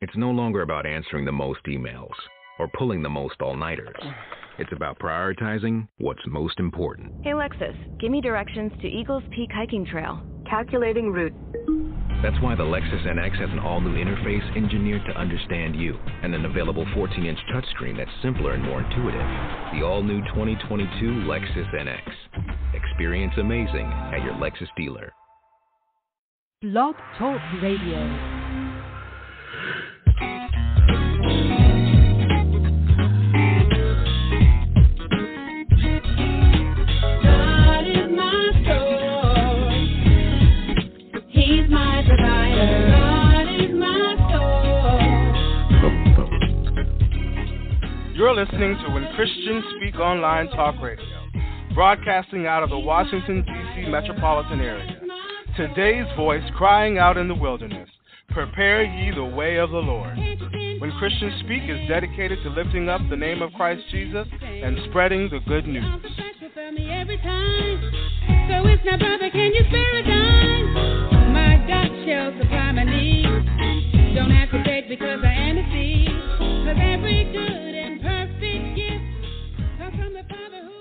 It's no longer about answering the most emails or pulling the most all-nighters. It's about prioritizing what's most important. Hey, Lexus, give me directions to Eagles Peak Hiking Trail. Calculating route. That's why the Lexus NX has an all-new interface engineered to understand you and an available 14-inch touchscreen that's simpler and more intuitive. The all-new 2022 Lexus NX. Experience amazing at your Lexus dealer. Blog Talk Radio. You're listening to When Christians Speak Online Talk Radio, broadcasting out of the Washington, D.C. metropolitan area. Today's voice crying out in the wilderness, prepare ye the way of the Lord. When Christians Speak is dedicated to lifting up the name of Christ Jesus and spreading the good news. So it's now, brother, can you spare a dime? My God shall supply my needs. Don't have to beg because I am a seed. Cause every good and perfect gift comes from the Father who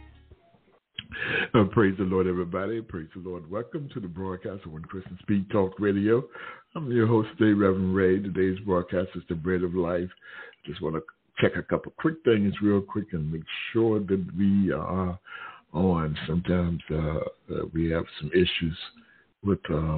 Praise the Lord, everybody. Praise the Lord. Welcome to the broadcast of When Christians Speak Talk Radio. I'm your host today, Reverend Ray. Today's broadcast is the Bread of Life. Just want to check a couple quick things real quick and make sure that we are on. Sometimes we have some issues with the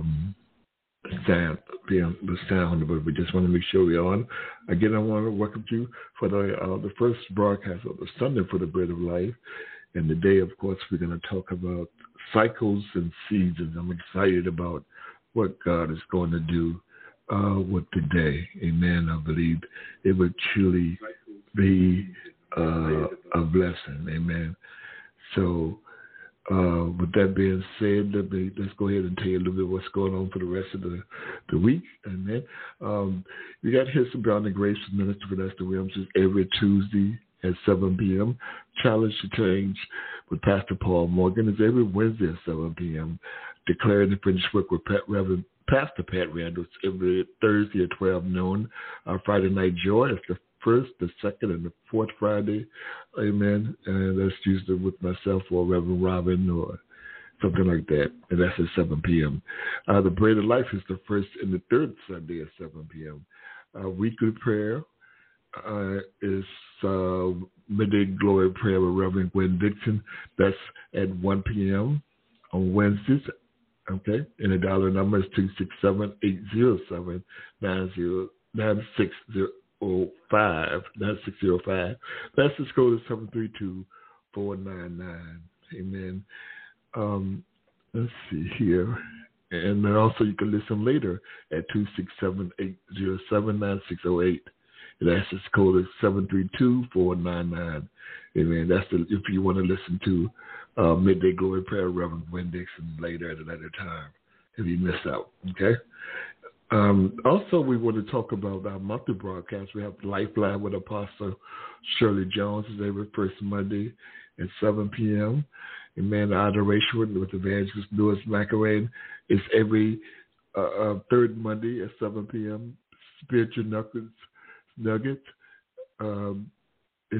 sound, but we just want to make sure we're on. Again, I want to welcome you for the first broadcast of the Sunday for the Bread of Life. And today, of course, we're going to talk about cycles and seasons. I'm excited about what God is going to do with today. Amen. I believe it would truly be a blessing. Amen. So with that being said, let's go ahead and tell you a little bit what's going on for the rest of the week. Amen. We got History Beyond the Grace with Minister Vanessa Williams every Tuesday at 7 p.m. Challenge to Change with Pastor Paul Morgan is every Wednesday at 7 p.m. Declaring the Finished Work with Reverend Pastor Pat Randall every Thursday at 12 noon. Our Friday Night Joy is the first, the second, and the fourth Friday. Amen. And that's usually with myself or Reverend Robin or something like that. And that's at 7 p.m. The Bread of Life is the first and the third Sunday at 7 p.m. Weekly prayer is Midday Glory Prayer with Reverend Gwen Dixon. That's at 1 p.m. on Wednesdays. Okay, and the dollar number is 267-807-9605. That's the code is 732-499. Amen. Let's see here. And then also you can listen later at 267-807-9608. And that's the code is 732-499. Amen. That's if you want to listen to Midday Glory Prayer, Reverend Gwen Dixon later at another time, if you miss out. Okay. Also, we want to talk about our monthly broadcast. We have Lifeline with Apostle Shirley Jones is every first Monday at 7 p.m. Amen. Adoration with Evangelist Louis McElwain is every third Monday at 7 p.m. Spiritual Nuggets is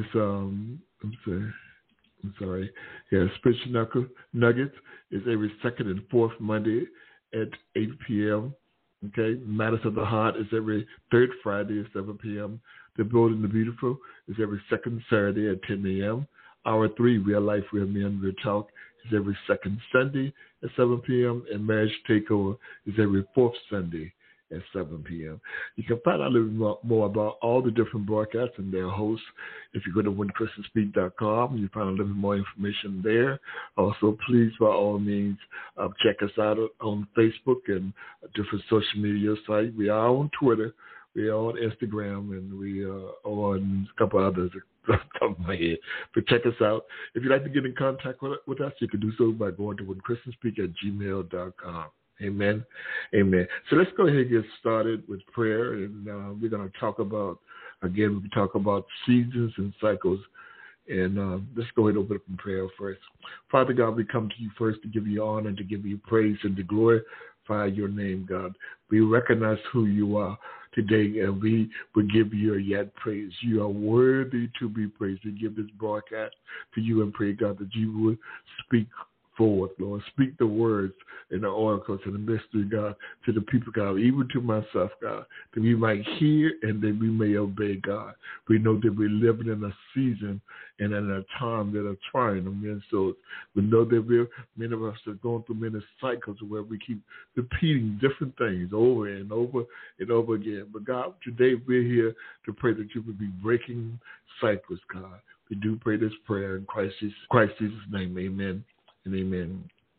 Spiritual Nuggets is every second and fourth Monday at 8 p.m. Okay, Matters of the Heart is every third Friday at 7 p.m. The Bold and the Beautiful is every second Saturday at 10 a.m. Hour 3, Real Life, Real Men, Real Talk is every second Sunday at 7 p.m. And Marriage Takeover is every fourth Sunday at 7 p.m. You can find out a little more about all the different broadcasts and their hosts. If you go to whenchristianspeak.com, you find a little more information there. Also, please, by all means, check us out on Facebook and different social media sites. We are on Twitter, we are on Instagram, and we are on a couple others off the top of my head. But check us out. If you'd like to get in contact with us, you can do so by going to whenchristianspeak@gmail.com. Amen. Amen. So let's go ahead and get started with prayer. And we're going to talk about, again, we talk about seasons and cycles. And let's go ahead and open up in prayer first. Father God, we come to you first to give you honor, to give you praise, and to glorify your name, God. We recognize who you are. today, and we will give you yet praise. You are worthy to be praised. We give this broadcast to you and pray, God, that you would speak forward, Lord. Speak the words and the oracles and the mystery, God, to the people, God, even to myself, God, that we might hear and that we may obey, God. We know that we're living in a season and in a time that are trying them. And so we know that many of us are going through many cycles where we keep repeating different things over and over and over again. But God, today we're here to pray that you would be breaking cycles, God. We do pray this prayer in Christ Jesus' name. Amen. And amen.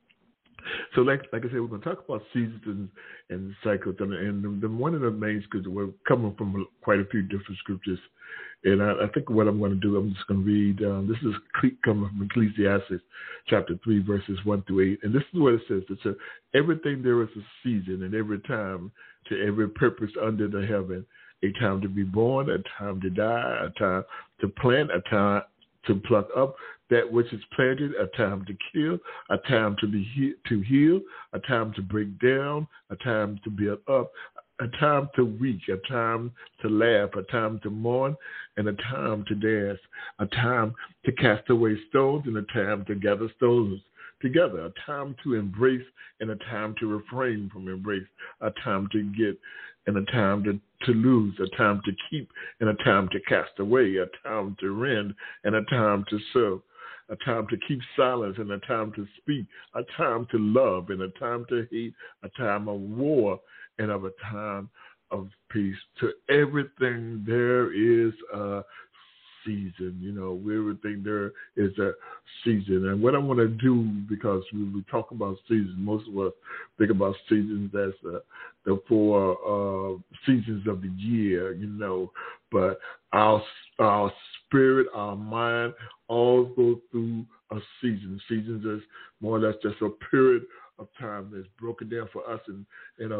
So like I said, we're going to talk about seasons and cycles. And the one of the main scriptures, we're coming from quite a few different scriptures. And I think what I'm going to do, I'm just going to read, this is coming from Ecclesiastes chapter 3, verses 1 through 8. And this is what it says. It says, everything there is a season, and every time to every purpose under the heaven, a time to be born, a time to die, a time to plant, a time to pluck up that which is planted, a time to kill, a time to heal, a time to break down, a time to build up, a time to weep, a time to laugh, a time to mourn, and a time to dance, a time to cast away stones, and a time to gather stones together, a time to embrace and a time to refrain from embrace, a time to get and a time to lose, a time to keep and a time to cast away, a time to rend and a time to serve, a time to keep silence and a time to speak, a time to love and a time to hate, a time of war and of a time of peace. To everything there is a season. You know, everything there is a season. And what I want to do, because when we talk about seasons, most of us think about seasons as the four seasons of the year, you know, but our spirit, our mind, all go through a season. Seasons is more or less just a period of time that's broken down for us and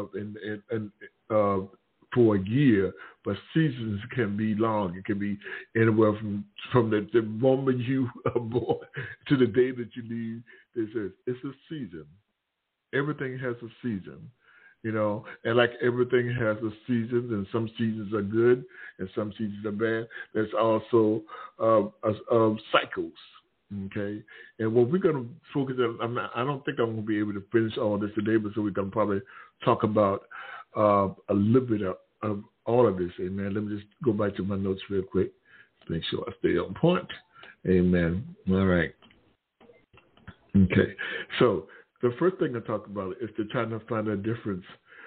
for a year, but seasons can be long. It can be anywhere from the moment you are born to the day that you leave. It's a season. Everything has a season, you know, and like everything has a season, and some seasons are good and some seasons are bad. There's also cycles. Okay, and what we're going to focus on, I don't think I'm going to be able to finish all this today, but so we can probably talk about a little bit of all of this. Amen. Let me just go back to my notes real quick to make sure I stay on point. Amen. All right. Okay, so the first thing I talk about is to try to find a difference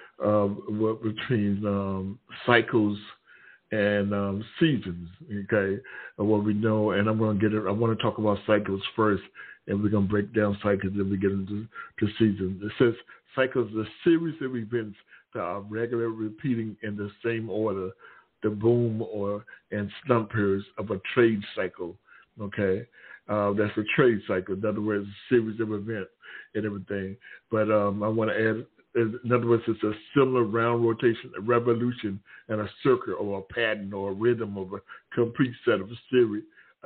between cycles and seasons, okay, and what we know. And I want to talk about cycles first, and we're going to break down cycles, and we get into seasons. It says cycles are a series of events that are regularly repeating in the same order, the boom and slump periods of a trade cycle, okay? That's a trade cycle. In other words, a series of events and everything. But I want to add, in other words, it's a similar round rotation, a revolution, and a circle or a pattern or a rhythm of a complete set of series.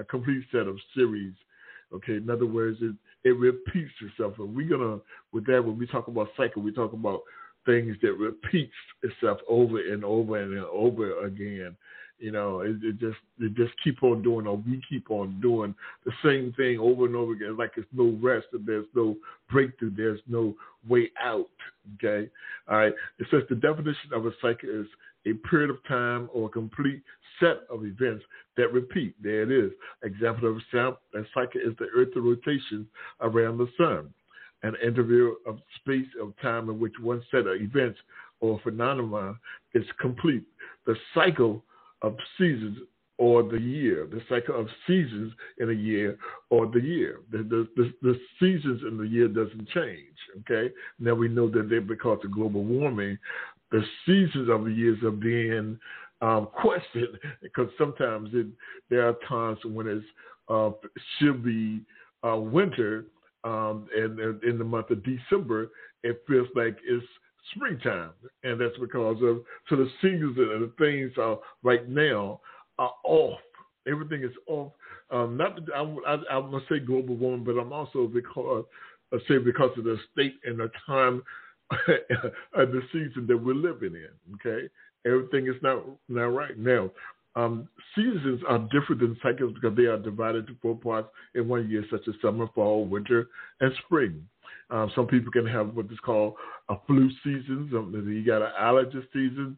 Okay, in other words, it repeats itself. And we're gonna, with that, when we talk about cycle, we talk about things that repeats itself over and over and over again. You know, it just keep on doing, or we keep on doing the same thing over and over again, like it's no rest, and there's no breakthrough, there's no way out. Okay, all right. It says the definition of a cycle is a period of time or a complete set of events that repeat. There it is. Example of a cycle is the Earth's rotation around the sun, an interval of space of time in which one set of events or phenomena is complete. The cycle of seasons or the year, the cycle of seasons in a year or the year. The seasons in the year doesn't change, okay? Now we know that because of global warming, the seasons of the years are being questioned, because sometimes there are times when it should be winter, and in the month of December, it feels like it's springtime, and that's because of, so the seasons and the things are right now are off. Everything is off. I'm gonna say global warming, but I'm also because of the state and the time and the season that we're living in. Okay, everything is not right. Now, seasons are different than cycles because they are divided into 4 parts in 1 year, such as summer, fall, winter, and spring. Some people can have what is called a flu season. You got an allergy seasons.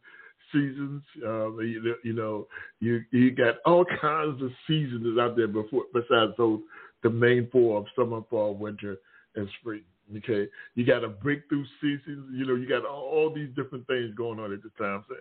You got all kinds of seasons out there besides those the main 4 of summer, fall, winter, and spring. Okay, you got a breakthrough season. You got all these different things going on at the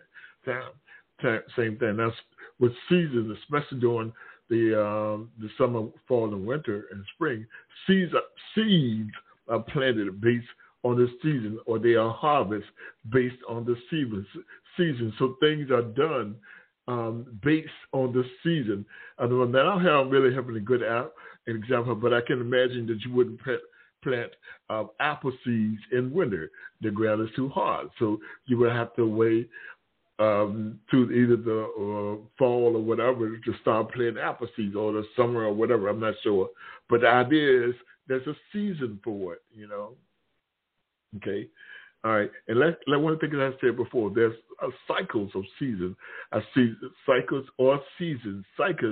same thing. That's with seasons, especially during the summer, fall, and winter, and spring. Seeds are planted based on the season, or they are harvested based on the season. So things are done based on the season. I don't have really having a good example, but I can imagine that you wouldn't plant apple seeds in winter. The ground is too hard, so you would have to wait to either the fall or whatever to start planting apple seeds, or the summer or whatever. I'm not sure, but the idea is there's a season for it. Okay. All right, and let one of the things I said before, there's cycles of seasons. Cycles or seasons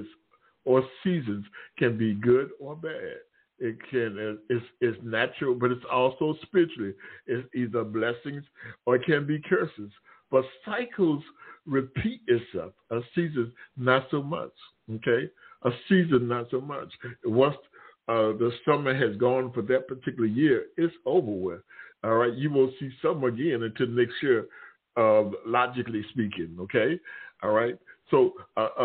can be good or bad. It's natural, but it's also spiritually. It's either blessings or it can be curses. But cycles repeat itself. A season, not so much. Okay, a season, not so much. Once the summer has gone for that particular year, it's over with. All right, you won't see summer again until next year, logically speaking. Okay, all right. So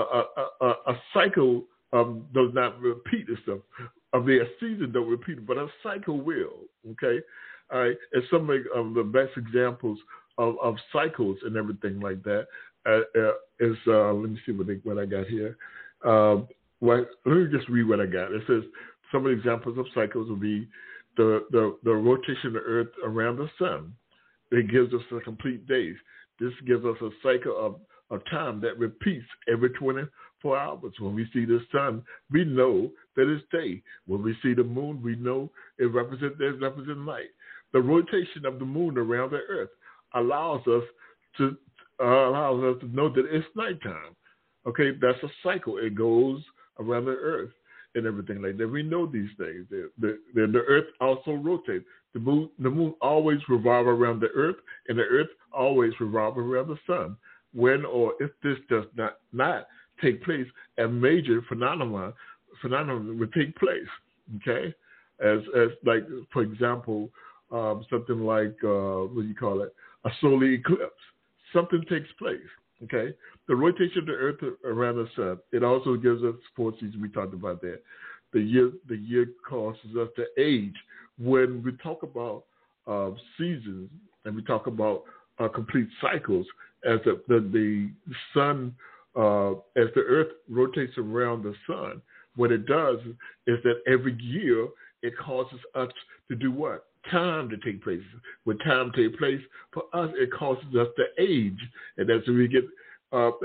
a cycle does not repeat itself. A season don't repeat it, but a cycle will. Okay, all right. And some of the best examples of cycles and everything like that is let me see what I got here. Let me just read what I got. It says some of the examples of cycles will be the rotation of the earth around the sun. It gives us a complete day. This gives us a cycle of time that repeats every 24 hours. When we see the sun, we know that it's day. When we see the moon, we know it represents light. The rotation of the moon around the earth allows us to know that it's nighttime. Okay, that's a cycle. It goes around the earth and everything like that. We know these things. The earth also rotates. The moon always revolves around the earth, and the earth always revolves around the sun. When or if this does not take place, a major phenomenon would take place. Okay, as like, for example, something like what do you call it? A solar eclipse. Something takes place. Okay, the rotation of the earth around the sun. It also gives us 4 seasons. We talked about that. The year causes us to age. When we talk about seasons and we talk about complete cycles, as the sun, as the earth rotates around the sun, what it does is that every year it causes us to do what? Time to take place. When time takes place, for us, it causes us to age. And as we get up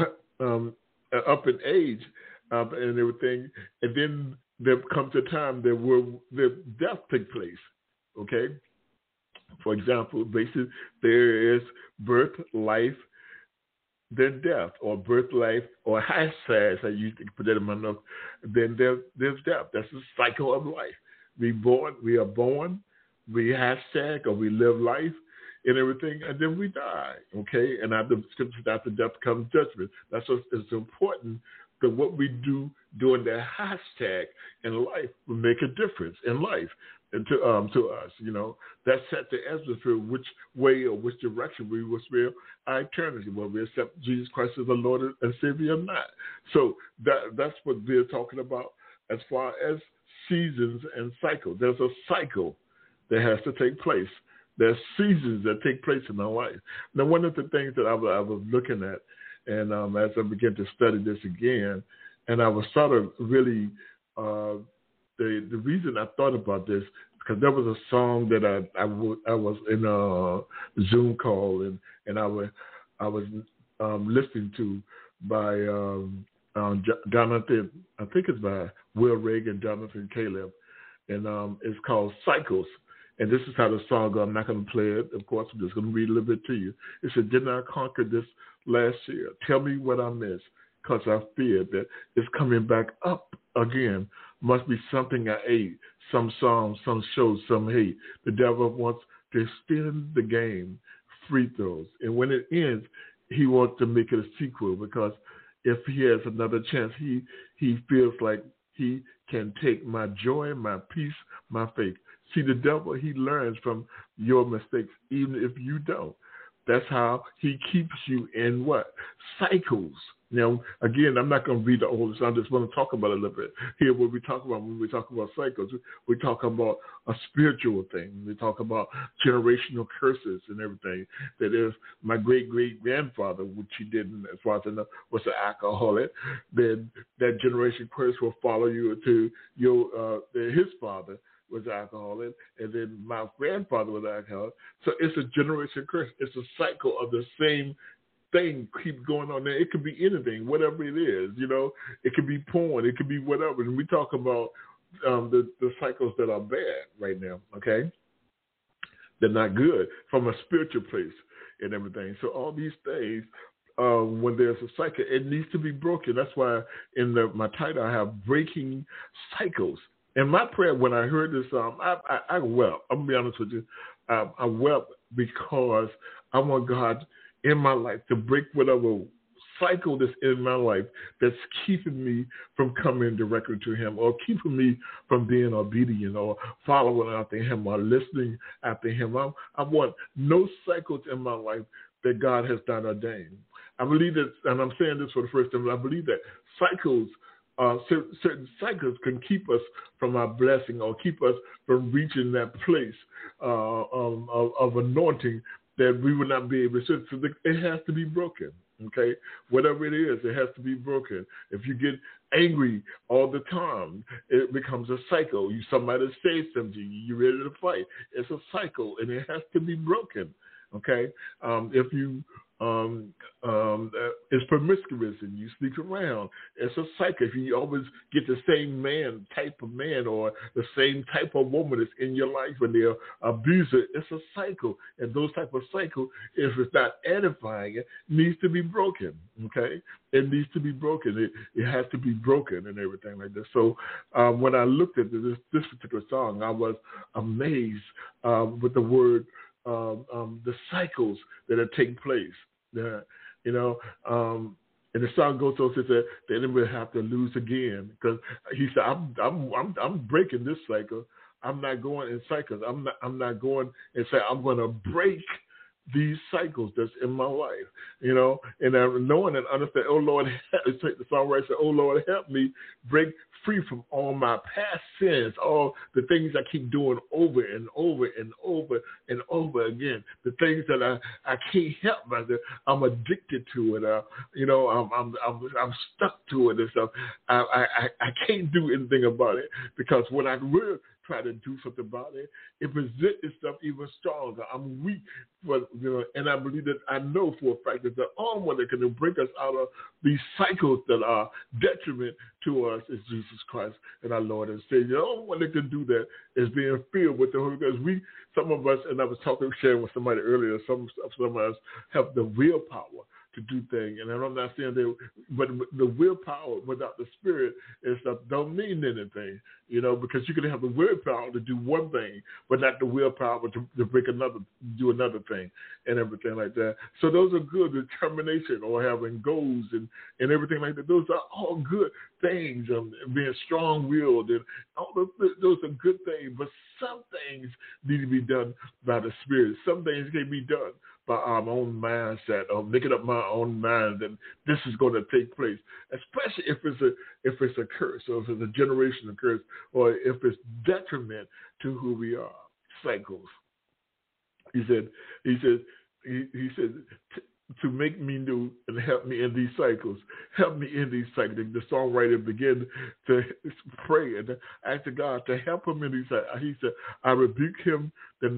in age and everything, and then there comes a time that death takes place. Okay? For example, basically, there is birth, life, then death, or birth, life, or hashtag, I used to put that in my notes. Then there's death. That's the cycle of life. We are born, we hashtag, or we live life and everything, and then we die. Okay? And after death comes judgment. That's what it's important, that what we do during the hashtag in life will make a difference in life. And to us, that set the answer for which way or which direction we will spend our eternity, whether we accept Jesus Christ as the Lord and Savior or not. So that's what we're talking about as far as seasons and cycles. There's a cycle that has to take place. There's seasons that take place in our life. Now, one of the things that I was looking at, and as I began to study this again, and I was sort of really the reason I thought about this, because there was a song that I was in a Zoom call and I was listening to by Jonathan, I think it's by Will Reagan, Jonathan Caleb, and it's called Cycles. And this is how the song goes. I'm not going to play it, of course. I'm just going to read a little bit to you. It said, "Didn't I conquer this last year. Tell me what I missed, because I fear that it's coming back up again. Must be something I ate, some song, some show, some hate. The devil wants to extend the game, free throws. And when it ends, he wants to make it a sequel, because if he has another chance, he feels like he can take my joy, my peace, my faith. See, the devil, he learns from your mistakes, even if you don't. That's how he keeps you in what? Cycles. Now, again, I'm not going to read the old, so I just want to talk about it a little bit. Here, what we talk about when we talk about cycles, we talk about a spiritual thing. We talk about generational curses and everything. That if my great-great-grandfather, which he didn't, as far as I know, was an alcoholic, then that generation curse will follow you to his father was alcoholic, and then my grandfather was alcoholic. So it's a generation curse. It's a cycle of the same thing keep going on there. It could be anything, whatever it is, It could be porn. It could be whatever. And we talk about the cycles that are bad right now, okay? They're not good from a spiritual place and everything. So all these things, when there's a cycle, it needs to be broken. That's why in my title I have Breaking Cycles. And my prayer when I heard this, I wept. I'm going to be honest with you. I wept because I want God in my life to break whatever cycle that's in my life that's keeping me from coming directly to him, or keeping me from being obedient or following after him or listening after him. I want no cycles in my life that God has not ordained. I believe that, and I'm saying this for the first time, I believe that cycles, certain cycles can keep us from our blessing or keep us from reaching that place of anointing that we would not be able to. So it has to be broken, okay? Whatever it is, it has to be broken. If you get angry all the time, it becomes a cycle. Somebody says something, you're ready to fight. It's a cycle, and it has to be broken, okay? If you it's promiscuous and you sleep around, it's a cycle. If you always get the same type of man or the same type of woman that's in your life and they're abuser, it's a cycle. And those type of cycle, if it's not edifying, it needs to be broken, okay? It needs to be broken. It has to be broken and everything like this. So when I looked at this particular song, I was amazed with the word the cycles that are taking place. And the song goes on to say the enemy will have to lose again, because he said, I'm breaking this cycle. I'm not going in cycles. I'm not going and say I'm going to break these cycles that's in my life, and I'm knowing and understand, oh Lord, the songwriter said, oh Lord, help me break free from all my past sins, all the things I keep doing over and over and over and over again, the things that I can't help myself. I'm addicted to it. I'm stuck to it and stuff. I can't do anything about it, because when I will try to do something about it, it presents itself even stronger. I'm weak, and I believe that I know for a fact that the only one that can bring us out of these cycles that are detriment to us is Jesus Christ and our Lord and Savior. The only one that can do that is being filled with the Holy Ghost. Some of us, and I was sharing with somebody earlier, some of us have the willpower to do things, and I'm not saying that, but the willpower without the Spirit and stuff don't mean anything, because you can have the willpower to do one thing, but not the willpower to do another thing, and everything like that. So those are good. Determination or having goals and everything like that. Those are all good things. Being strong-willed and all those are good things. But some things need to be done by the Spirit. Some things can be done by our own mindset, or making up my own mind that this is going to take place, especially if it's a curse, or if it's a generational curse, or if it's detriment to who we are. Cycles. He said, to make me new and help me in these cycles. Help me in these cycles. The songwriter began to pray and ask God to help him in these cycles. He said, I rebuke him in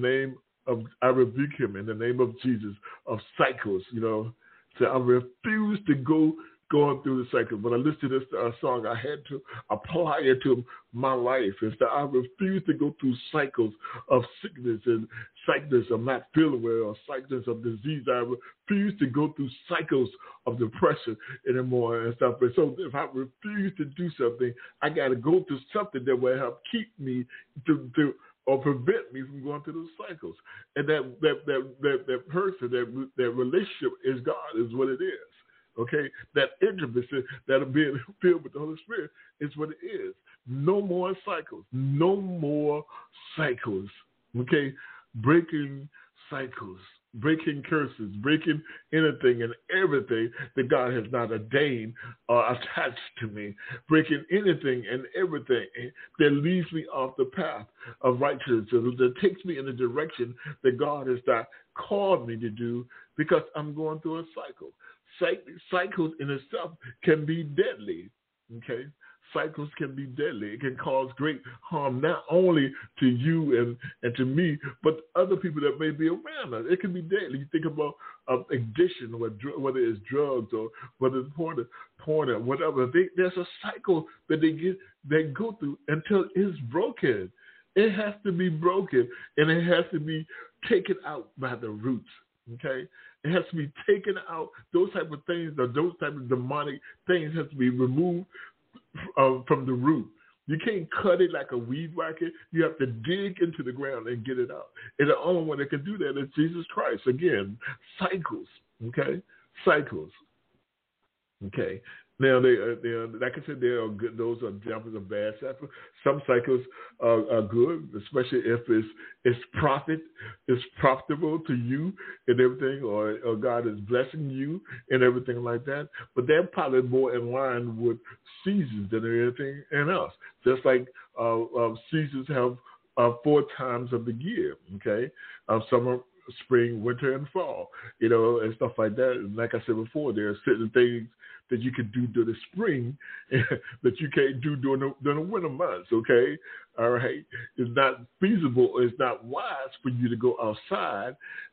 the name of Jesus of cycles, So I refuse to go going through the cycle. When I listened to this song, I had to apply it to my life. And so I refuse to go through cycles of sickness and cycles of not feeling well or cycles of disease. I refuse to go through cycles of depression anymore and stuff. And so if I refuse to do something, I got to go through something that will help keep me to or prevent me from going through those cycles. And that person, that relationship is God, is what it is. Okay, that intimacy that are being filled with the Holy Spirit is what it is. No more cycles. No more cycles. Okay, breaking cycles, breaking curses, breaking anything and everything that God has not ordained or attached to me, breaking anything and everything that leads me off the path of righteousness, that takes me in the direction that God has not called me to do, because I'm going through a cycle. Cycles in itself can be deadly, okay? Cycles can be deadly. It can cause great harm not only to you and to me, but other people that may be around us. It can be deadly. You think about addiction, whether it's drugs or whether it's porn or whatever. There's a cycle that they go through until it's broken. It has to be broken, and it has to be taken out by the roots, okay? It has to be taken out. Those type of things, or those type of demonic things, have to be removed from the root. You can't cut it like a weed whacker. You have to dig into the ground and get it out. And the only one that can do that is Jesus Christ. Again, cycles. Okay, cycles. Okay. Now, like I said, there are good. Those are examples of bad cycles. Some cycles are good, especially if it's profitable to you and everything, or God is blessing you and everything like that. But they're probably more in line with seasons than anything else. Just like seasons have 4 times of the year. Okay, summer, spring, winter, and fall. And stuff like that. And like I said before, there are certain things that you can do during the spring that you can't do during the winter months, okay? All right? It's not feasible, it's not wise for you to go outside,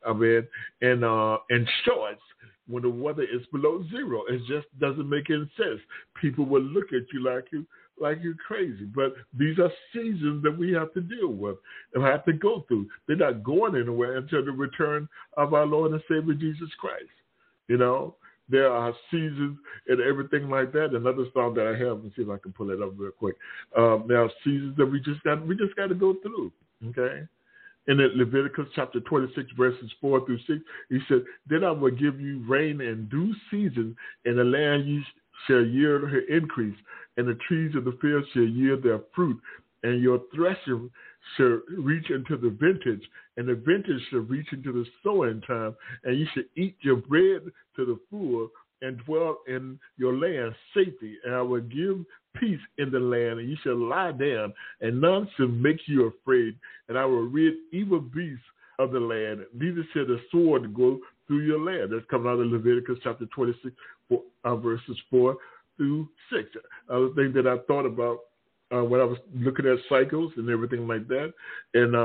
in shorts when the weather is below zero. It just doesn't make any sense. People will look at you like you're crazy. But these are seasons that we have to deal with and have to go through. They're not going anywhere until the return of our Lord and Savior Jesus Christ, There are seasons and everything like that. Another song that I have, let's see if I can pull it up real quick. There are seasons that we just got to go through. Okay, in Leviticus chapter 26, verses 4 through 6, he said, "Then I will give you rain in due season, and the land ye shall yield her increase, and the trees of the field shall yield their fruit, and your threshing shall reach into the vintage, and the vintage shall reach into the sowing time, and you shall eat your bread to the full, and dwell in your land safety. And I will give peace in the land, and you shall lie down, and none shall make you afraid. And I will rid evil beasts of the land, neither shall the sword go through your land." That's coming out of Leviticus chapter 26, verses 4 through 6. Other thing that I thought about when I was looking at cycles and everything like that, and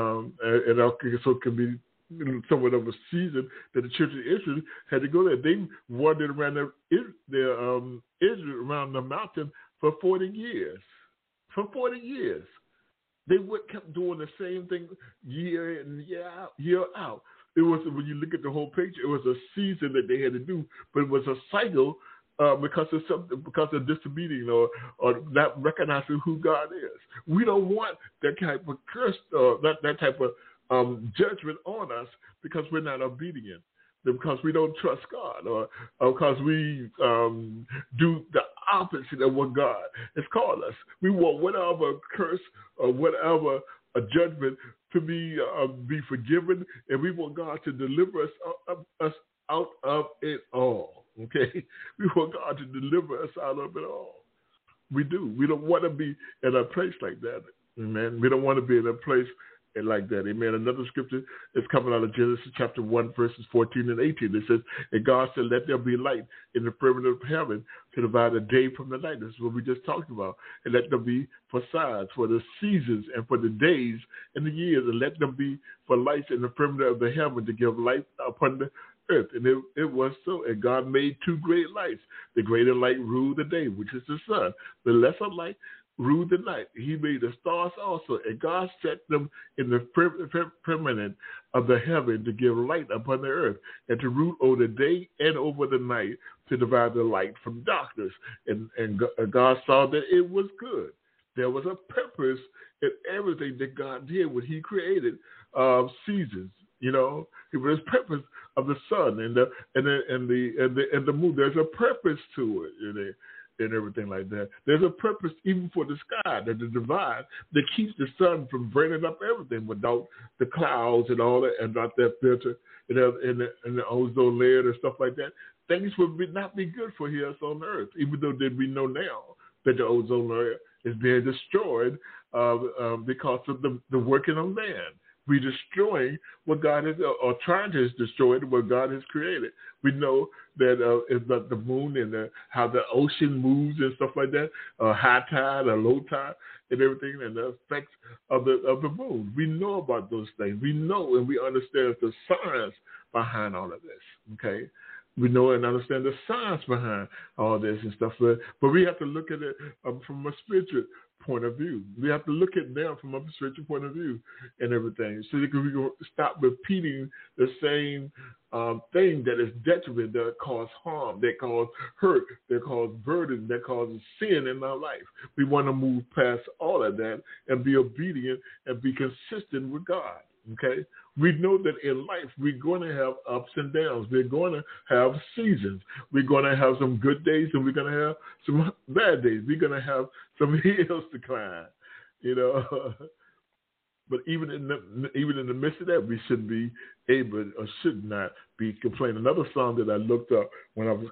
also it can be somewhat of a season that the children of Israel had to go there. They wandered around Israel around the mountain for 40 years. For 40 years, they kept doing the same thing year in, year out. It was, when you look at the whole picture, it was a season that they had to do, but it was a cycle. Because of disobedience or not recognizing who God is. We don't want that type of curse, that type of judgment on us because we're not obedient, because we don't trust God, or because we do the opposite of what God has called us. We want whatever curse or whatever a judgment to be forgiven, and we want God to deliver us out of it all. Okay, we want God to deliver us out of it all. We do. We don't want to be in a place like that. Amen. We don't want to be in a place like that. Amen. Another scripture is coming out of Genesis chapter 1, verses 14 and 18. It says, "And God said, let there be light in the firmament of heaven to divide the day from the night." This is what we just talked about. "And let them be for signs, for the seasons and for the days and the years. And let them be for lights in the firmament of the heaven to give light upon the earth. And it was so. And God made two great lights. The greater light ruled the day, which is the sun. The lesser light ruled the night. He made the stars also. And God set them in the firmament of the heaven to give light upon the earth and to rule over the day and over the night, to divide the light from darkness. And God saw that it was good. There was a purpose in everything that God did when He created seasons. You know, it was purpose of the sun and the moon. There's a purpose to it, and everything like that. There's a purpose even for the sky, that the divide that keeps the sun from burning up everything without the clouds and all that, and not that filter and the ozone layer and stuff like that. Things would not be good for us on Earth, even though we know now that the ozone layer is being destroyed because of the working on man. We're destroying what God is, or trying to destroy what God has created. We know that it's the moon and how the ocean moves and stuff like that, high tide or low tide and everything, and the effects of the moon. We know about those things. We know and we understand the science behind all of this. Okay. We know and understand the science behind all this and stuff, but we have to look at it from a spiritual point of view. We have to look at them from a spiritual point of view and everything, so that we can stop repeating the same thing that is detriment, that cause harm, that cause hurt, that cause burden, that causes sin in our life. We want to move past all of that and be obedient and be consistent with God. Okay? We know that in life we're going to have ups and downs. We're going to have seasons. We're going to have some good days and we're going to have some bad days. We're going to have some hills to climb, you know. But even in the midst of that, we should be able, or should not be complaining. Another song that I looked up when I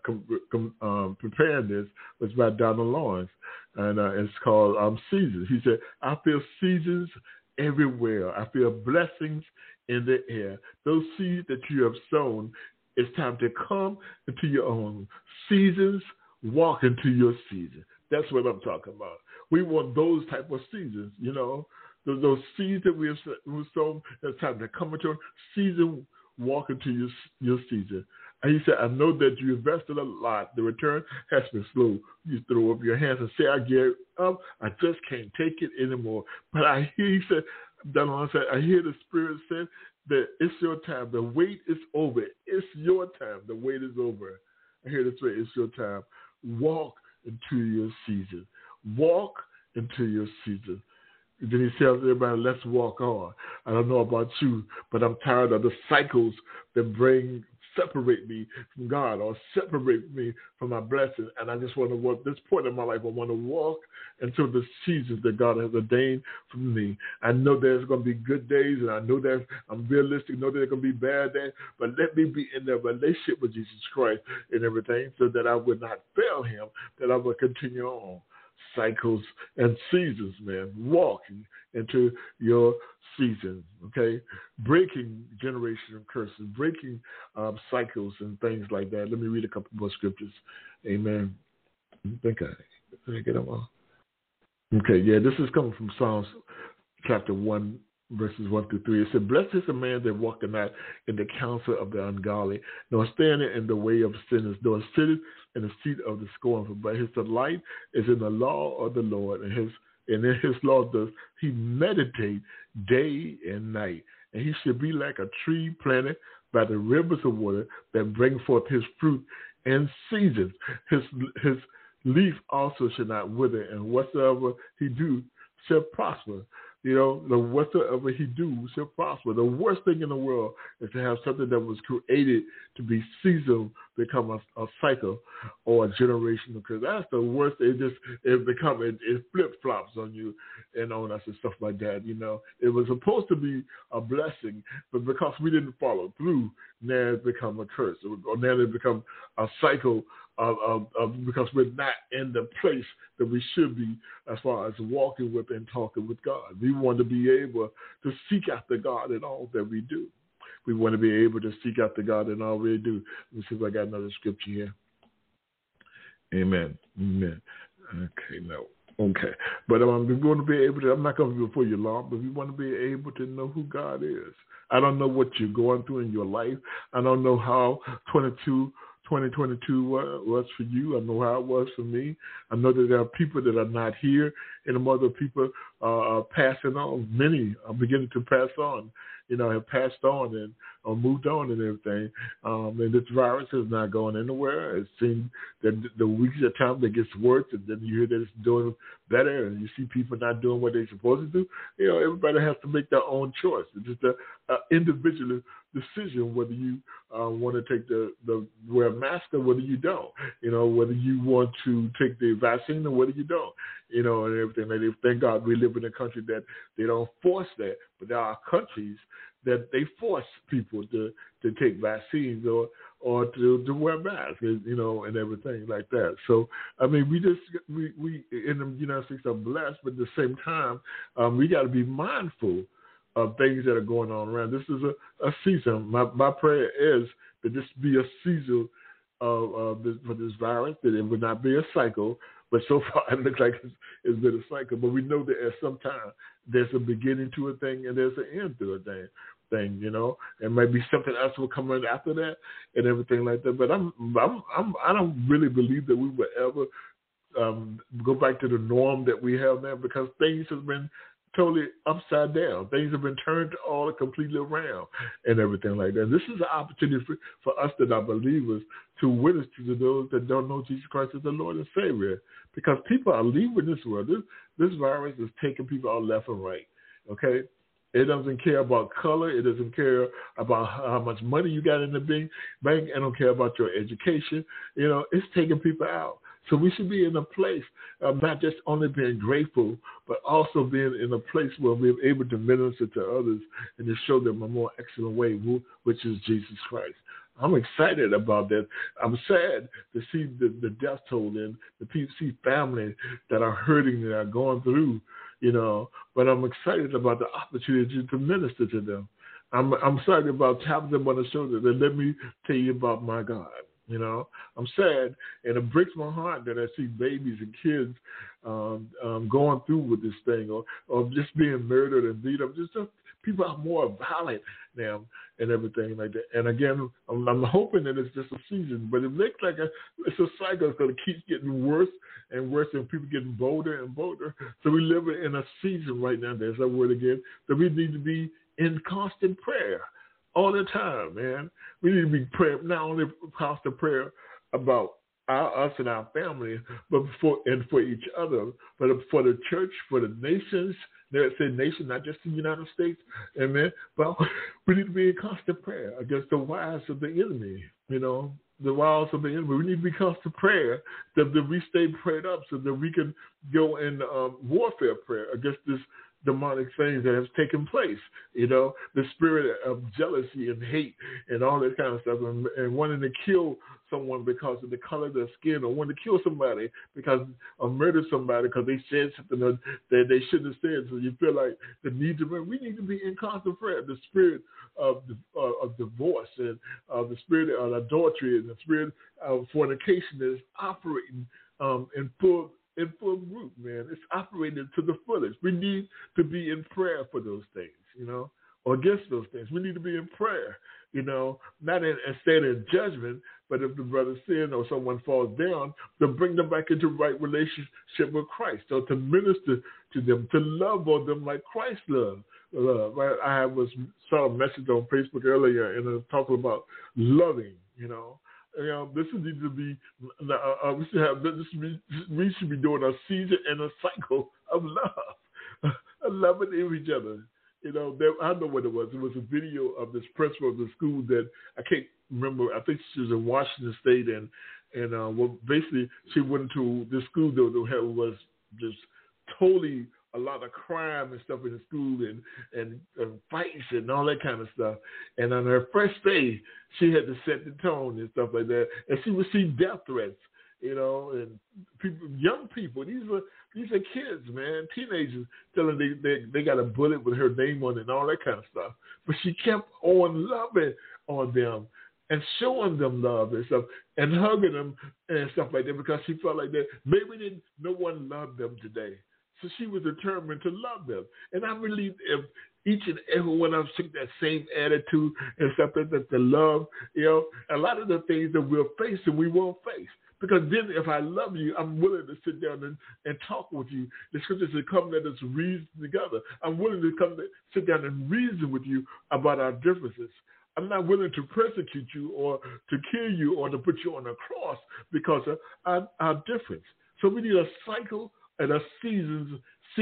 was preparing this was by Donald Lawrence, and it's called Seasons. He said, "I feel seasons everywhere. I feel blessings in the air. Those seeds that you have sown, it's time to come into your own. Seasons, walk into your season." That's what I'm talking about. We want those type of seasons, you know. Those seeds that we have sown, it's time to come into your season, walk into your season. And he said, "I know that you invested a lot. The return has been slow." You throw up your hands and say, "I give up. I just can't take it anymore." But I hear, he said, Donald said, I hear the Spirit say that it's your time. The wait is over. It's your time. The wait is over. I hear the Spirit. It's your time. Walk into your season. Walk into your season. And then he tells everybody, let's walk on. I don't know about you, but I'm tired of the cycles that separate me from God or separate me from my blessing. And I just want to walk this point in my life. I want to walk into the seasons that God has ordained for me. I know there's going to be good days, and I know that I'm realistic. I know there's going to be bad days, but let me be in the relationship with Jesus Christ and everything, so that I would not fail Him, that I would continue on. Cycles and seasons, man. Walking into your season, okay? Breaking generational curses, breaking cycles and things like that. Let me read a couple more scriptures. Amen. Did I get them all? Okay, yeah, this is coming from Psalms chapter 1, verses 1 through 3. It said, "Blessed is the man that walketh not in the counsel of the ungodly, nor standeth in the way of sinners, nor sitteth in the seat of the scornful. But his delight is in the law of the Lord, and in his law does he meditate day and night. And he should be like a tree planted by the rivers of water that bring forth his fruit in seasons. His leaf also shall not wither, and whatsoever he do shall prosper." You know, whatsoever he do shall prosper. The worst thing in the world is to have something that was created to be seasonal become a cycle or a generational. Because that's the worst. It flip flops on you and on us and stuff like that. You know, it was supposed to be a blessing, but because we didn't follow through, now it's become a curse, or now it's become a cycle of because we're not in the place that we should be as far as walking with and talking with God. We want to be able to seek after God in all that we do. We want to be able to seek after God in all we do. Let me see if I got another scripture here. Amen. Amen. Okay, no. Okay. But we want to be able to, I'm not going to be before you long, but we want to be able to know who God is. I don't know what you're going through in your life. I don't know how 2022 was for you. I know how it was for me. I know that there are people that are not here, and other people are passing on. Many are beginning to pass on, have passed on and moved on and everything. And this virus is not going anywhere. It seems that the weeks at times it gets worse, and then you hear that it's doing better, and you see people not doing what they're supposed to do. Everybody has to make their own choice. It's just an individual decision whether you want to take the wear a mask or whether you don't. Whether you want to take the vaccine or whether you don't. And everything. And thank God we live in a country that they don't force that, but there are countries that they force people to take vaccines or to wear masks, and everything like that. So, we in the United States are blessed, but at the same time, we got to be mindful of things that are going on around. This is a season. My prayer is that this be a season for this virus, that it would not be a cycle. But so far, it looks like it's been a cycle. But we know that at some time, there's a beginning to a thing and there's an end to a thing. And maybe something else will come in after that and everything like that. But I don't really believe that we will ever go back to the norm that we have now, because things have been totally upside down. Things have been turned all completely around and everything like that. This is an opportunity for us that are believers to witness to those that don't know Jesus Christ as the Lord and Savior, because people are leaving this world. This virus is taking people out left and right, okay? It doesn't care about color. It doesn't care about how much money you got in the bank. It don't care about your education. It's taking people out. So we should be in a place of not just only being grateful, but also being in a place where we're able to minister to others and to show them a more excellent way, which is Jesus Christ. I'm excited about that. I'm sad to see the death toll and the people, see families that are hurting, that are going through, but I'm excited about the opportunity to minister to them. I'm excited about tapping them on the shoulder and let me tell you about my God. I'm sad, and it breaks my heart that I see babies and kids going through with this thing, or just being murdered and beat up. Just people are more violent now and everything like that. And again, I'm hoping that it's just a season, but it looks like it's a cycle. It's going to keep getting worse and worse, and people getting bolder and bolder. So we live in a season right now, there's that word again, that we need to be in constant prayer all the time, man. We need to be praying, not only constant prayer about us and our family, but for each other, but for the church, for the nations. They say nation, not just the United States, amen. But we need to be in constant prayer against the wiles of the enemy, the wiles of the enemy. We need to be constant prayer that we stay prayed up so that we can go in warfare prayer against this demonic things that has taken place, the spirit of jealousy and hate and all that kind of stuff, and wanting to kill someone because of the color of their skin, or wanting to kill somebody because or murder somebody because they said something that they shouldn't have said. So you feel like the need to pray. We need to be in constant prayer. The spirit of divorce and the spirit of adultery and the spirit of fornication is operating in full group, man. It's operating to the fullest. We need to be in prayer for those things, or against those things. We need to be in prayer, not instead in judgment, but if the brother sin or someone falls down, to bring them back into right relationship with Christ, or to minister to them, to love on them like Christ loved. Right? I saw a message on Facebook earlier, and I was talking about loving, this needs to be. We should be doing a season and a cycle of love, loving each other. I know what it was. It was a video of this principal of the school that I can't remember. I think she was in Washington State, and basically she went to the school that was just totally a lot of crime and stuff in the school and fights and all that kind of stuff. And on her first day, she had to set the tone and stuff like that. And she received death threats, and people, young people. These are kids, man, teenagers, telling they got a bullet with her name on it and all that kind of stuff. But she kept on loving on them and showing them love and stuff and hugging them and stuff like that because she felt like that maybe no one loved them today. So she was determined to love them. And I believe if each and every one of us took that same attitude and stuff that the love, a lot of the things that we'll face and we won't face. Because then if I love you, I'm willing to sit down and talk with you. The scriptures say, come let us reason together. I'm willing to sit down and reason with you about our differences. I'm not willing to persecute you or to kill you or to put you on a cross because of our difference. So we need a cycle and a seasons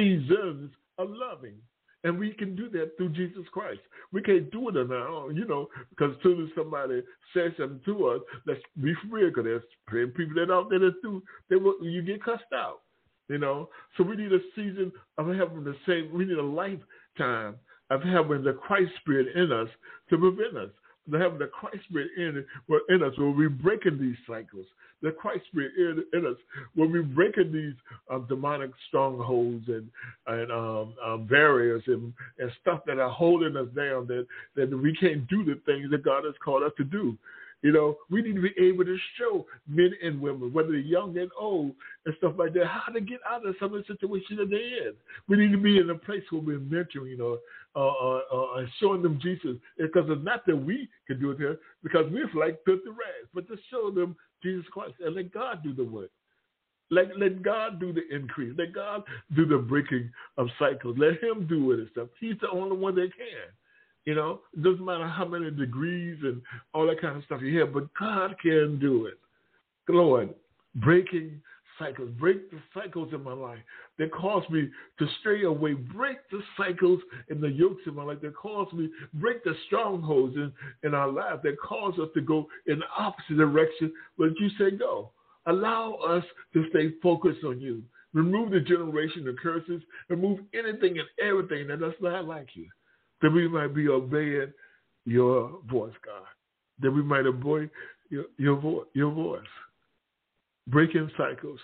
of loving. And we can do that through Jesus Christ. We can't do it on our own, because as soon as somebody says something to us, let's be free, because there's people that out there that do, you get cussed out, So we need a season of having we need a lifetime of having the Christ Spirit in us to prevent us. To have the Christ Spirit in us when we're breaking these cycles. The Christ Spirit in us when we're breaking these demonic strongholds and barriers and stuff that are holding us down that we can't do the things that God has called us to do. We need to be able to show men and women, whether they're young and old and stuff like that, how to get out of some of the situations that they're in. We need to be in a place where we're mentoring, and showing them Jesus. Because it's not that we can do it here, because we're like filthy rags, but to show them Jesus Christ and let God do the work. Let God do the increase. Let God do the breaking of cycles. Let him do it and stuff. He's the only one that can. It doesn't matter how many degrees and all that kind of stuff you have, but God can do it. Lord, breaking cycles, break the cycles in my life that cause me to stray away, break the cycles and the yokes in my life that cause me, break the strongholds in our life that cause us to go in the opposite direction where you say go. Allow us to stay focused on you. Remove the generation of curses, remove anything and everything that does not like you. That we might be obeying your voice, God. That we might obey your voice. Breaking cycles.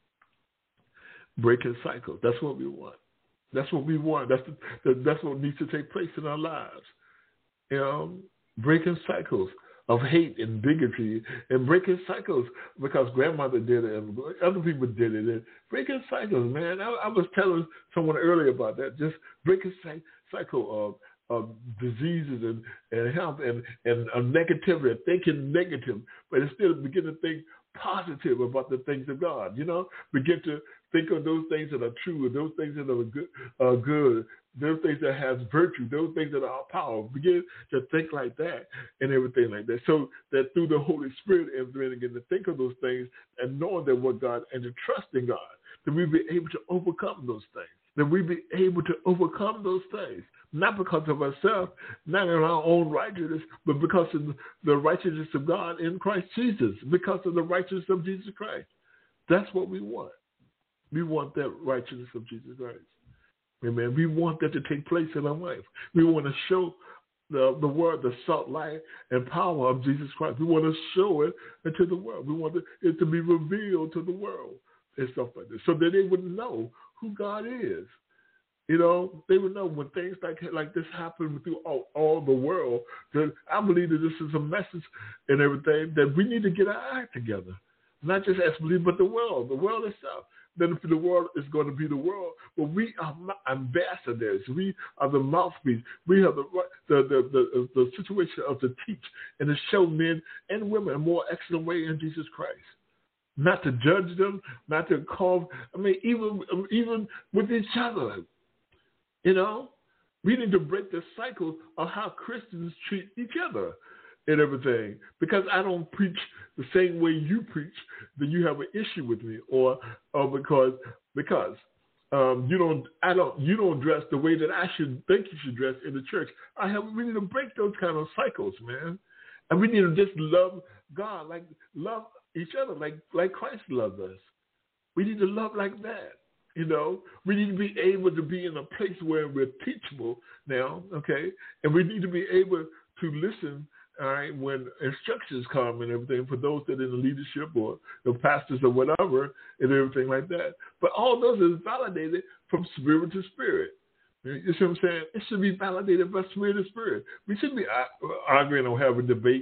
Breaking cycles. That's what we want. That's what we want. That's what needs to take place in our lives. Breaking cycles of hate and bigotry and breaking cycles because grandmother did it and other people did it. And breaking cycles, man. I was telling someone earlier about that. Just breaking cycle of diseases and health and negativity, thinking negative, but instead of begin to think positive about the things of God, begin to think of those things that are true, those things that are good, those things that have virtue, those things that are powerful. Begin to think like that and everything like that, so that through the Holy Spirit and begin to think of those things and knowing that what God and to trust in God, that we be able to overcome those things. That we be able to overcome those things, not because of ourselves, not in our own righteousness, but because of the righteousness of God in Christ Jesus, because of the righteousness of Jesus Christ. That's what we want. We want that righteousness of Jesus Christ. Amen. We want that to take place in our life. We want to show the word, the salt, light, and power of Jesus Christ. We want to show it into the world. We want it to be revealed to the world and stuff like this, so that they would know who God is. They would know when things like this happen through all the world. That I believe that this is a message and everything that we need to get our act together. Not just as believers, but the world itself. Then the world is going to be the world, but we are ambassadors. We are the mouthpiece. We have the situation of to teach and to show men and women a more excellent way in Jesus Christ. Not to judge them, not to call. Even with each other, we need to break the cycle of how Christians treat each other and everything. Because I don't preach the same way you preach, then you have an issue with me, or because you don't dress the way that I should think you should dress in the church. We need to break those kind of cycles, man, and we need to just love God, love each other like Christ loved us. We need to love like that. We need to be able to be in a place where we're teachable now, okay? And we need to be able to listen, all right, when instructions come and everything for those that are in the leadership or the pastors or whatever and everything like that. But all those is validated from spirit to spirit. You see what I'm saying? It should be validated by spirit to spirit. We shouldn't be arguing or having debate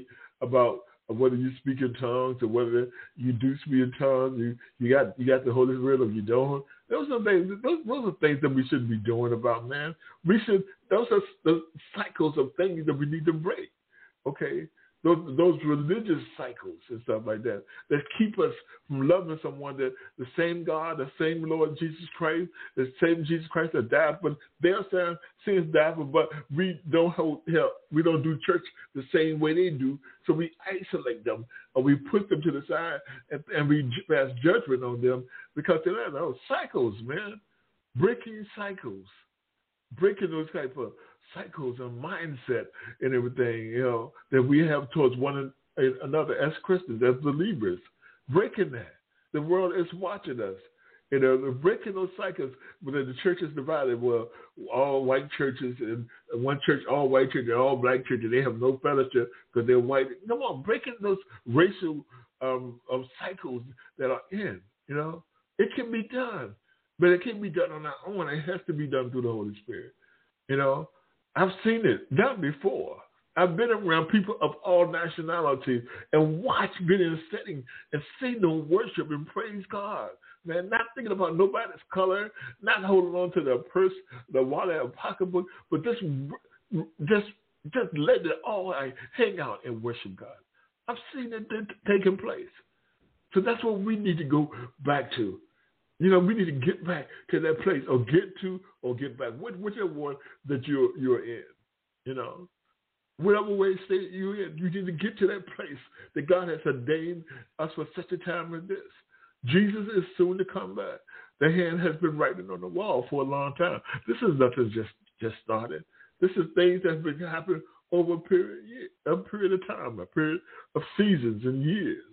about whether you speak in tongues or whether you do speak in tongues, you got the Holy Spirit or you don't. Those are things that we shouldn't be doing about, man. Those are the cycles of things that we need to break. Okay? Those religious cycles and stuff like that keep us from loving someone, that the same God, the same Lord Jesus Christ, the same Jesus Christ that died, but they're saying sins died, but we don't do church the same way they do, so we isolate them or we put them to the side and we pass judgment on them because they're those cycles, man, breaking cycles, breaking those type of cycles and mindset and everything, that we have towards one another as Christians, as believers. Breaking that. The world is watching us. Breaking those cycles. When the church is divided, well, all white churches and one church, all white churches and all black churches, they have no fellowship because they're white. Come on, breaking those racial cycles that are in, It can be done, but it can't be done on our own. It has to be done through the Holy Spirit, I've seen it done before. I've been around people of all nationalities and watched videos setting and seen them worship and praise God. Man, not thinking about nobody's color, not holding on to their purse, the wallet, or pocketbook, but just let it all hang out and worship God. I've seen it taking place. So that's what we need to go back to. We need to get back to that place, or get back, whichever one that you're in. Whatever way state you're in, you need to get to that place that God has ordained us for such a time as this. Jesus is soon to come back. The hand has been writing on the wall for a long time. This is nothing just started. This is things that's been happening over a period of time, a period of seasons and years.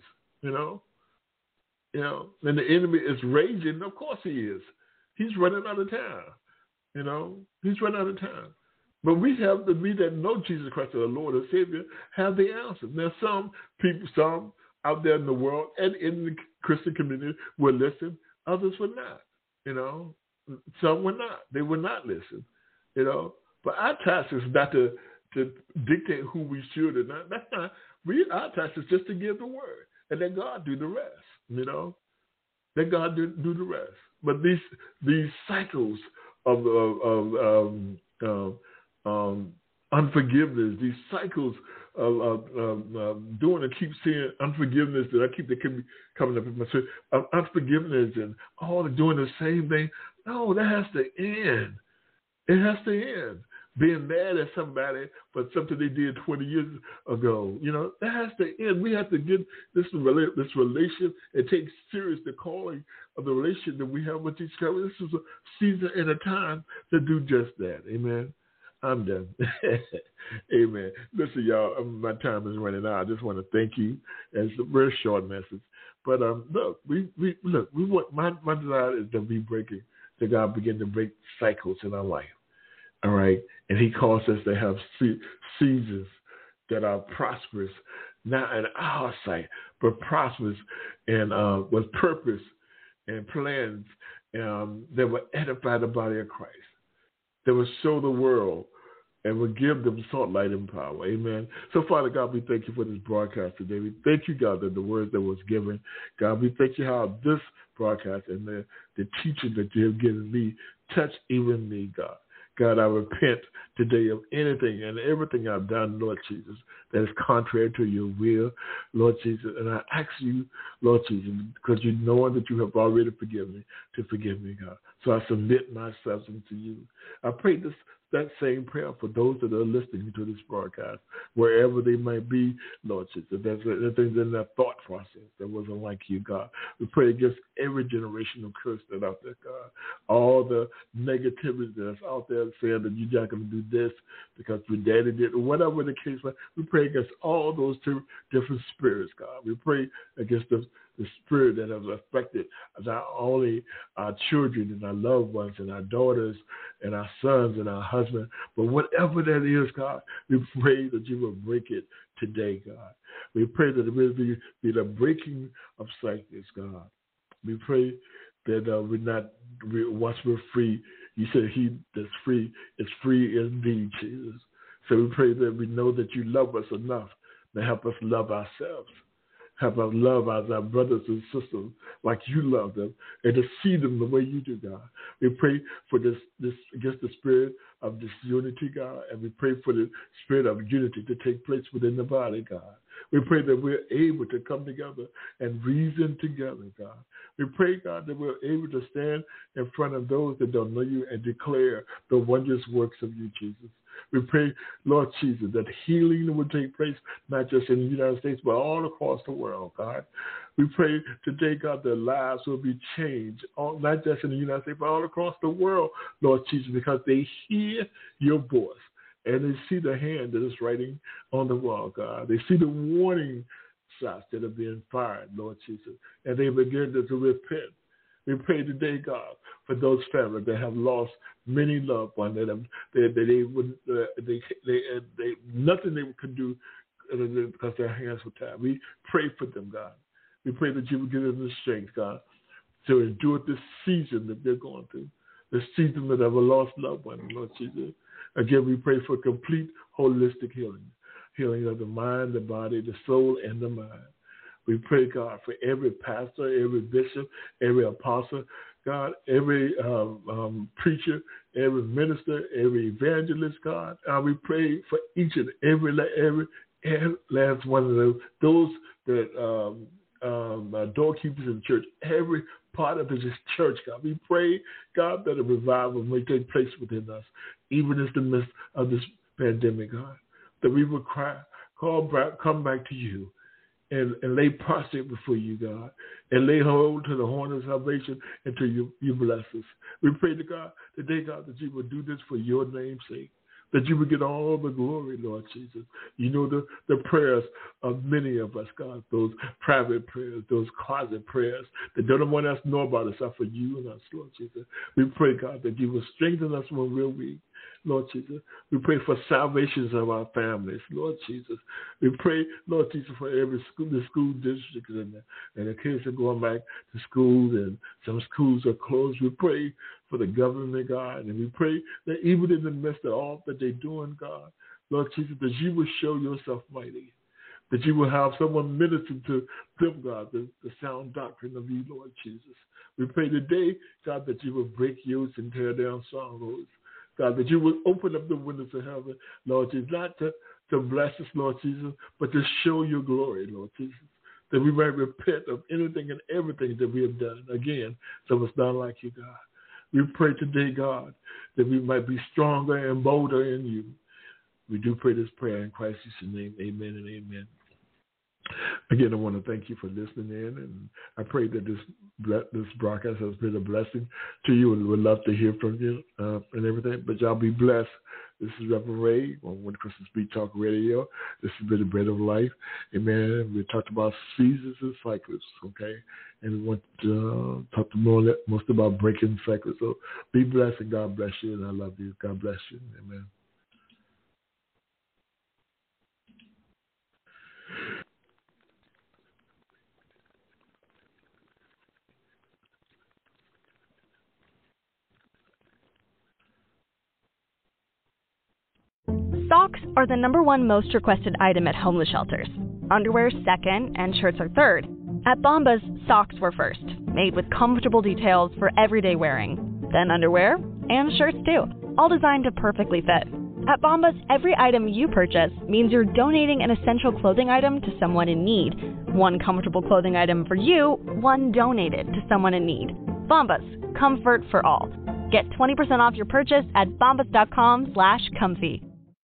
And the enemy is raging. Of course he is. He's running out of time. He's running out of time. But we that know Jesus Christ as our Lord and Savior, have the answer. Now, some out there in the world and in the Christian community will listen. Others will not. Some will not. They will not listen. But our task is not to dictate who we should or not. That's not. Our task is just to give the word and let God do the rest. Let God do the rest. But these cycles of unforgiveness, these cycles of doing and keep seeing unforgiveness that keep coming up in my spirit, unforgiveness and all doing the same thing. No, that has to end. It has to end. Being mad at somebody for something they did 20 years ago, that has to end. We have to get this relation and take serious the calling of the relationship that we have with each other. This is a season and a time to do just that. Amen. I'm done. Amen. Listen, y'all, my time is running out. I just want to thank you. It's a very short message. But look, we want my desire is to be breaking, that God begin to break cycles in our life. All right, and He calls us to have seasons that are prosperous, not in our sight, but prosperous and with purpose and plans that will edify the body of Christ, that will show the world and will give them salt, light, and power. Amen. So, Father God, we thank you for this broadcast today. We thank you, God, that the word that was given. God, we thank you how this broadcast and the teaching that you have given me touch even me, God. God, I repent today of anything and everything I've done, Lord Jesus, that is contrary to your will, Lord Jesus. And I ask you, Lord Jesus, because you know that you have already forgiven me, to forgive me, God. So I submit myself into you. I pray that same prayer for those that are listening to this broadcast, wherever they might be, Lord Jesus. There's things in their thought process that wasn't like you, God. We pray against every generational curse that's out there, God. All the negativity that's out there saying that you're not going to do this because your daddy did, or whatever the case was. We pray against all those two different spirits, God. We pray against the spirit that has affected not only our children and our loved ones and our daughters and our sons and our husbands, but whatever that is, God, we pray that you will break it today, God. We pray that it will be the breaking of cycles, God. We pray that once we're free, you said he that's free is free indeed, Jesus. So we pray that we know that you love us enough Now help us love ourselves. Help us love our brothers and sisters like you love them, and to see them the way you do, God. We pray for this against the spirit of disunity, God, and we pray for the spirit of unity to take place within the body, God. We pray that we're able to come together and reason together, God. We pray, God, that we're able to stand in front of those that don't know you and declare the wondrous works of you, Jesus. We pray, Lord Jesus, that healing will take place, not just in the United States, but all across the world, God. We pray today, God, that lives will be changed, not just in the United States, but all across the world, Lord Jesus, because they hear your voice and they see the hand that is writing on the wall, God. They see the warning shots that are being fired, Lord Jesus, and they begin to repent. We pray today, God, for those families that have lost many loved ones that nothing they could do because their hands were tied. We pray for them, God. We pray that you will give them the strength, God, to endure this season that they're going through, the season that have a lost loved one, Lord Jesus. Again, we pray for complete holistic healing of the mind, the body, the soul, and the mind. We pray, God, for every pastor, every bishop, every apostle, God, every preacher, every minister, every evangelist, God. We pray for each and every last one of those that doorkeepers in church, every part of this church, God. We pray, God, that a revival may take place within us, even in the midst of this pandemic, God, that we will come back to you. And lay prostrate before you, God, and lay hold to the horn of salvation until you bless us. We pray to God today, God, that you will do this for your name's sake, that you will get all the glory, Lord Jesus. You know the prayers of many of us, God, those private prayers, those closet prayers that don't want us to know about us are for you and us, Lord Jesus. We pray, God, that you will strengthen us when we're weak. Lord Jesus, we pray for salvations of our families, Lord Jesus. We pray, Lord Jesus, for every school, the school districts and the kids are going back to school and some schools are closed. We pray for the government, God, and we pray that even in the midst of all that they're doing, God, Lord Jesus, that you will show yourself mighty, that you will have someone minister to them, God, the sound doctrine of you, Lord Jesus. We pray today, God, that you will break yokes and tear down strongholds. God, that you will open up the windows of heaven, Lord Jesus, not to bless us, Lord Jesus, but to show your glory, Lord Jesus, that we might repent of anything and everything that we have done, again, that was not like you, God. We pray today, God, that we might be stronger and bolder in you. We do pray this prayer in Christ's name. Amen and amen. Again, I want to thank you for listening in, and I pray that this broadcast has been a blessing to you, and we'd love to hear from you and everything. But y'all be blessed. This is Reverend Ray on One Christian Speak Talk Radio. This has been the Bread of Life. Amen. We talked about seasons and cycles, okay? And we want to talk most about breaking cycles. So be blessed, and God bless you, and I love you. God bless you. Amen. Socks are the #1 most requested item at homeless shelters. Underwear second, and shirts are third. At Bombas, socks were first, made with comfortable details for everyday wearing. Then underwear, and shirts too, all designed to perfectly fit. At Bombas, every item you purchase means you're donating an essential clothing item to someone in need. One comfortable clothing item for you, one donated to someone in need. Bombas, comfort for all. Get 20% off your purchase at bombas.com/comfy.